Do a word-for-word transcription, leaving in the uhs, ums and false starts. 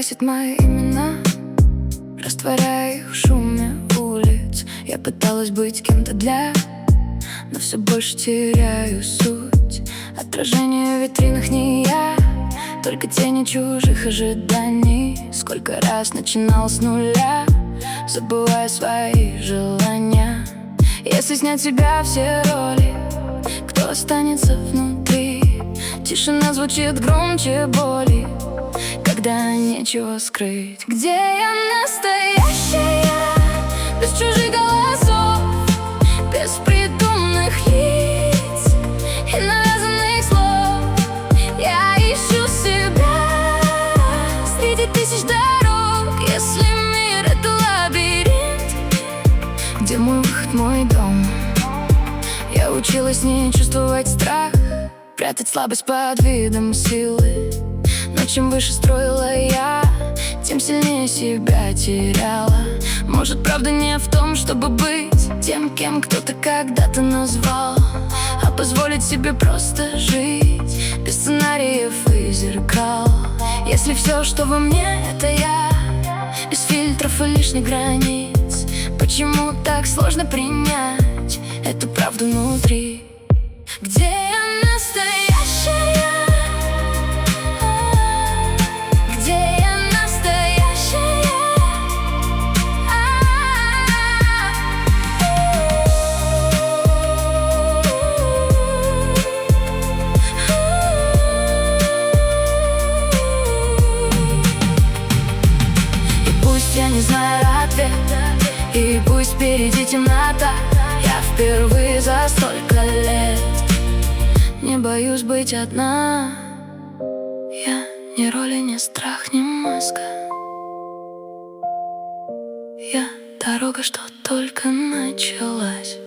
красит мои имена, растворяя их в шуме улиц. Я пыталась быть кем-то для, но все больше теряю суть. Отражение в витринах не я, только тени чужих ожиданий. Сколько раз начинал с нуля, забывая свои желания. Если снять с себя все роли, кто останется внутри? Тишина звучит громче боли, когда нечего скрыть. Где я настоящая, без чужих голосов, без придуманных лиц и навязанных слов? Я ищу себя среди тысяч дорог. Если мир — это лабиринт, где мой выход, мой дом? Я училась не чувствовать страх, прятать слабость под видом силы. Но чем выше строила я, тем сильнее себя теряла. Может, правда не в том, чтобы быть тем, кем кто-то когда-то назвал, а позволить себе просто жить без сценариев и зеркал. Если все, что во мне, это я, без фильтров и лишних границ, почему так сложно принять эту правду внутри? Где я настоящая? Где я настоящая? И пусть я не знаю ответа, и пусть впереди темнота, я впервые за столько лет не боюсь быть одна. Я ни роли, ни страх, ни маска. Я дорога, что только началась.